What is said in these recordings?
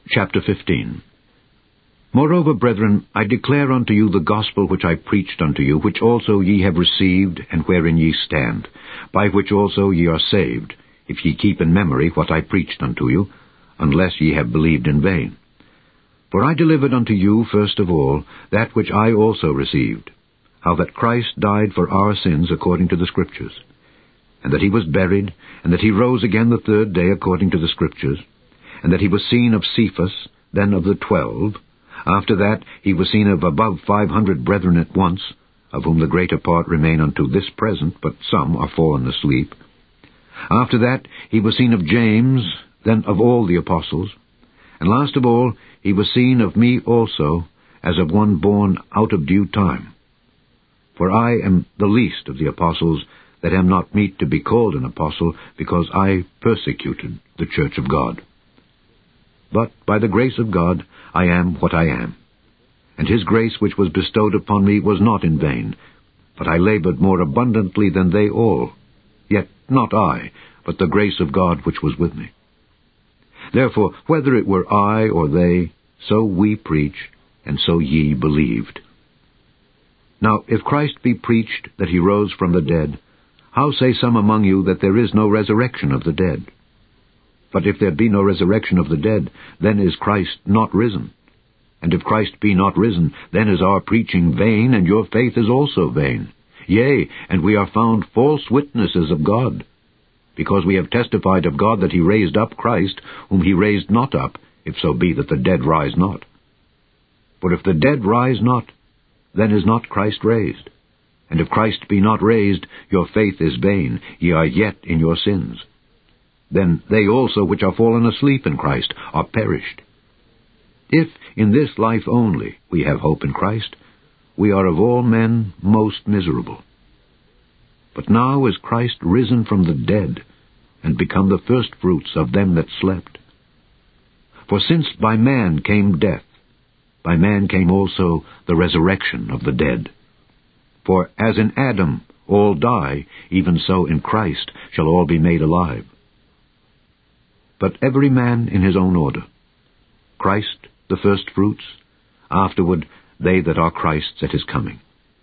Chapter 15. Moreover, brethren, I declare unto you the gospel which I preached unto you, which also ye have received, and wherein ye stand, by which also ye are saved, if ye keep in memory what I preached unto you, unless ye have believed in vain. For I delivered unto you first of all that which I also received, how that Christ died for our sins according to the Scriptures, and that he was buried, and that he rose again the third day according to the Scriptures, and that he was seen of Cephas, then of the 12. After that he was seen of above 500 brethren at once, of whom the greater part remain unto this present, but some are fallen asleep. After that he was seen of James, then of all the apostles. And last of all he was seen of me also, as of one born out of due time. For I am the least of the apostles, that am not meet to be called an apostle, because I persecuted the church of God. But by the grace of God I am what I am. And his grace which was bestowed upon me was not in vain, but I labored more abundantly than they all. Yet not I, but the grace of God which was with me. Therefore, whether it were I or they, so we preach, and so ye believed. Now if Christ be preached that he rose from the dead, how say some among you that there is no resurrection of the dead? But if there be no resurrection of the dead, then is Christ not risen. And if Christ be not risen, then is our preaching vain, and your faith is also vain. Yea, and we are found false witnesses of God, because we have testified of God that he raised up Christ, whom he raised not up, if so be that the dead rise not. For if the dead rise not, then is not Christ raised. And if Christ be not raised, your faith is vain, ye are yet in your sins. Then they also which are fallen asleep in Christ are perished. If in this life only we have hope in Christ, we are of all men most miserable. But now is Christ risen from the dead, and become the firstfruits of them that slept. For since by man came death, by man came also the resurrection of the dead. For as in Adam all die, even so in Christ shall all be made alive. But every man in his own order. Christ the firstfruits, afterward they that are Christ's at his coming.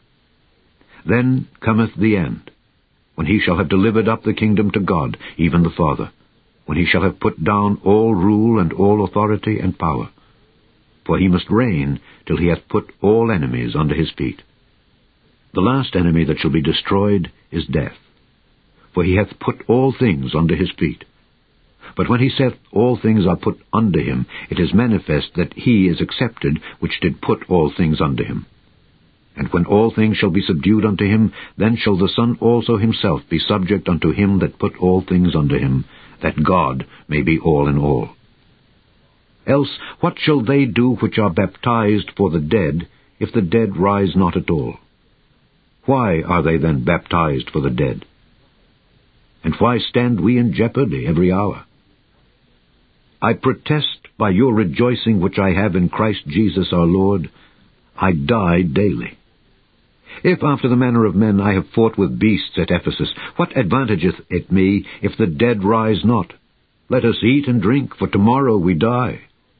Then cometh the end, when he shall have delivered up the kingdom to God, even the Father, when he shall have put down all rule and all authority and power. For he must reign till he hath put all enemies under his feet. The last enemy that shall be destroyed is death, for he hath put all things under his feet. But when he saith all things are put under him, it is manifest that he is accepted which did put all things under him. And when all things shall be subdued unto him, then shall the Son also himself be subject unto him that put all things under him, that God may be all in all. Else what shall they do which are baptized for the dead, if the dead rise not at all? Why are they then baptized for the dead? And why stand we in jeopardy every hour? I protest by your rejoicing which I have in Christ Jesus our Lord, I die daily. If after the manner of men I have fought with beasts at Ephesus, what advantageth it me if the dead rise not? Let us eat and drink, for tomorrow we die.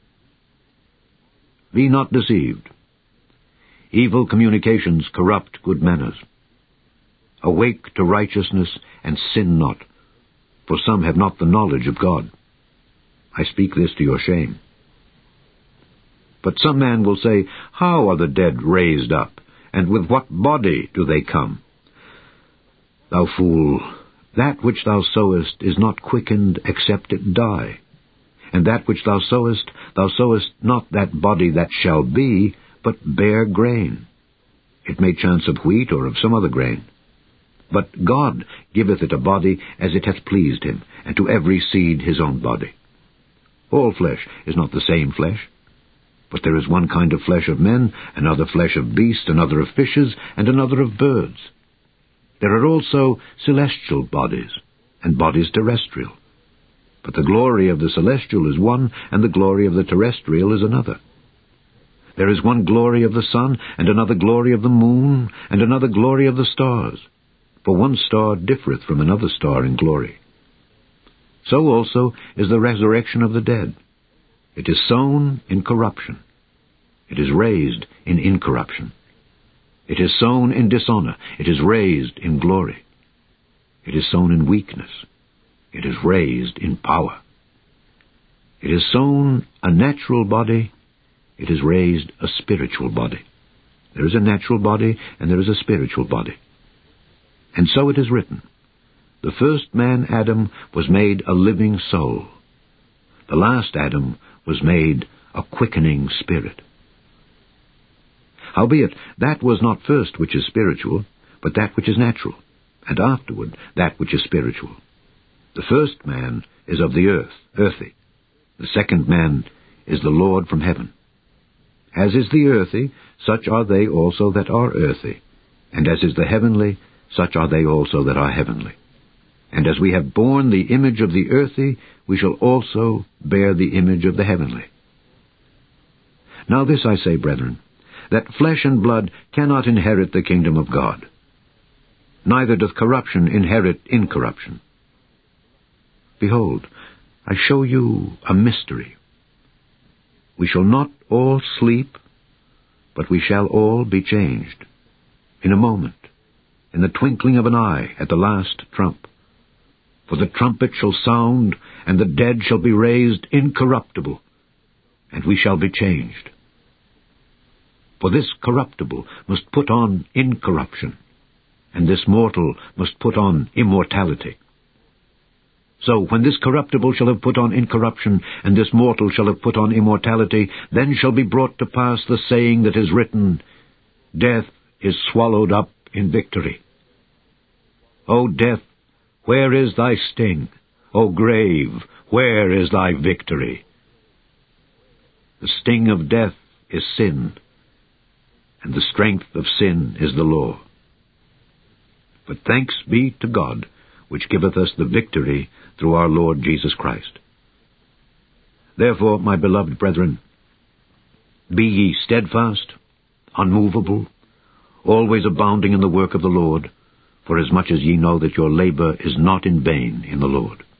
Be not deceived. Evil communications corrupt good manners. Awake to righteousness, and sin not, for some have not the knowledge of God. I speak this to your shame. But some man will say, how are the dead raised up, and with what body do they come? Thou fool, that which thou sowest is not quickened except it die. And that which thou sowest not that body that shall be, but bare grain. It may chance of wheat or of some other grain. But God giveth it a body as it hath pleased him, and to every seed his own body. All flesh is not the same flesh, but there is one kind of flesh of men, another flesh of beasts, another of fishes, and another of birds. There are also celestial bodies, and bodies terrestrial. But the glory of the celestial is one, and the glory of the terrestrial is another. There is one glory of the sun, and another glory of the moon, and another glory of the stars. For one star differeth from another star in glory. So also is the resurrection of the dead. It is sown in corruption. It is raised in incorruption. It is sown in dishonor. It is raised in glory. It is sown in weakness. It is raised in power. It is sown a natural body. It is raised a spiritual body. There is a natural body and there is a spiritual body. And so it is written, the first man, Adam, was made a living soul. The last Adam was made a quickening spirit. Howbeit, that was not first which is spiritual, but that which is natural, and afterward that which is spiritual. The first man is of the earth, earthy. The second man is the Lord from heaven. As is the earthy, such are they also that are earthy. And as is the heavenly, such are they also that are heavenly. And as we have borne the image of the earthy, we shall also bear the image of the heavenly. Now this I say, brethren, that flesh and blood cannot inherit the kingdom of God. Neither doth corruption inherit incorruption. Behold, I show you a mystery. We shall not all sleep, but we shall all be changed. In a moment, in the twinkling of an eye, at the last trump. For the trumpet shall sound, and the dead shall be raised incorruptible, and we shall be changed. For this corruptible must put on incorruption, and this mortal must put on immortality. So when this corruptible shall have put on incorruption, and this mortal shall have put on immortality, then shall be brought to pass the saying that is written, Death is swallowed up in victory. O death, where is thy sting? O grave, where is thy victory? The sting of death is sin, and the strength of sin is the law. But thanks be to God, which giveth us the victory through our Lord Jesus Christ. Therefore, my beloved brethren, be ye steadfast, unmovable, always abounding in the work of the Lord, for as much as ye know that your labor is not in vain in the Lord.